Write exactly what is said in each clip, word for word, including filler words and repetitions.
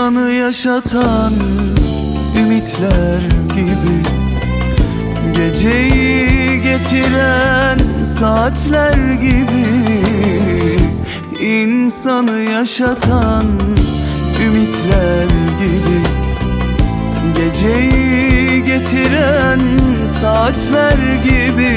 İnsanı yaşatan ümitler gibi, geceyi getiren saatler gibi. İnsanı yaşatan ümitler gibi, geceyi getiren saatler gibi.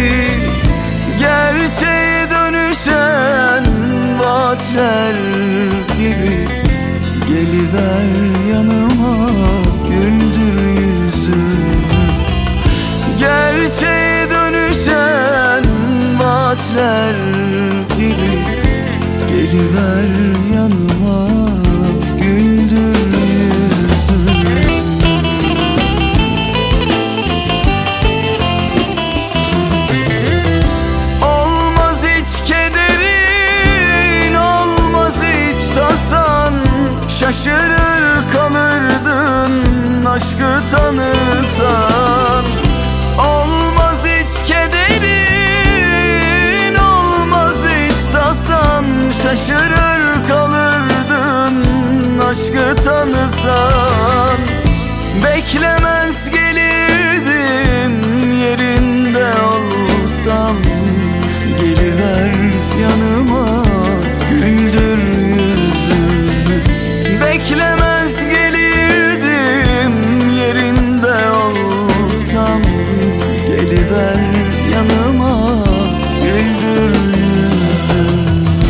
Gerçeğe dönüşen vaatler gibi. Geliver yanıma, güldür yüzümü. Gerçeğe dönüşen vaatler gibi. Geliver yanıma, güldür yüzümü. Olmaz hiç kederin, olmaz hiç tasan. Şaşırır kalırdın aşkı tanısan. Olmaz hiç kederin, olmaz hiç tasan. Şaşırır kalırdın aşkı tanısan. Beklemez gelirdim yerinde olsam. Geliver yanıma, güldür yüzümü. Beklemez gelirdim yerinde olsam. Geliver yanıma, güldür yüzümü.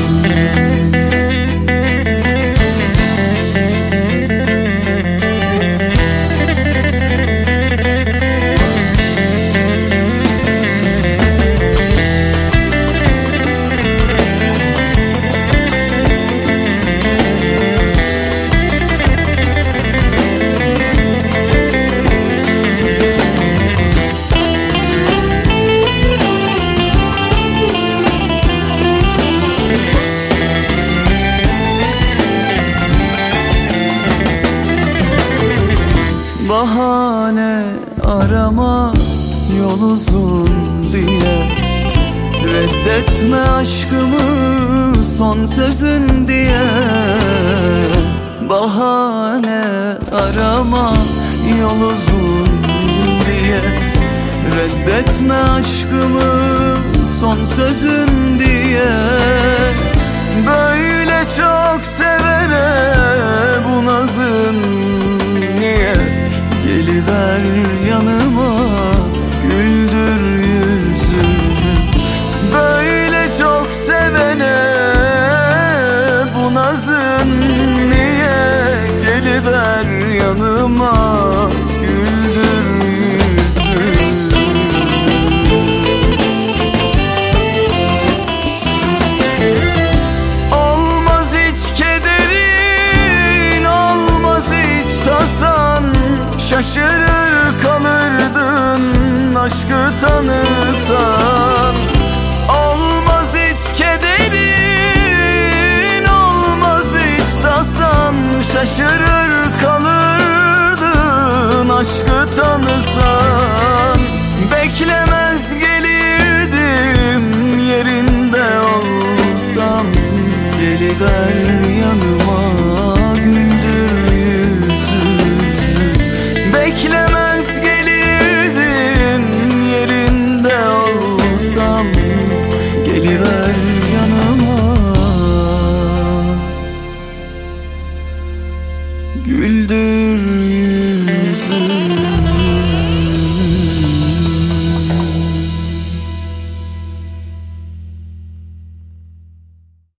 Bahane arama yol uzun diye. Reddetme aşkımı son sözün diye. Bahane arama yol uzun diye. Reddetme aşkımı son sözün diye. Böyle çok sevene bu nazın niye? Geliver yanıma, güldür yüzümü. Böyle çok sevene bu nazın niye? Geliver yanıma, güldür yüzümü. Olmaz hiç kederin, olmaz hiç tasan. Şaşırır kalırdın aşkı tanısan. Olmaz hiç kederin, olmaz hiç tasan. Şaşırır kalırdın aşkı tanısan. Beklemez gelirdim yerinde olsam. Geliver yanıma, güldür yüzümü. Beklemez gelirdim yerinde olsam. Geliver yanıma, güldür yüzümü.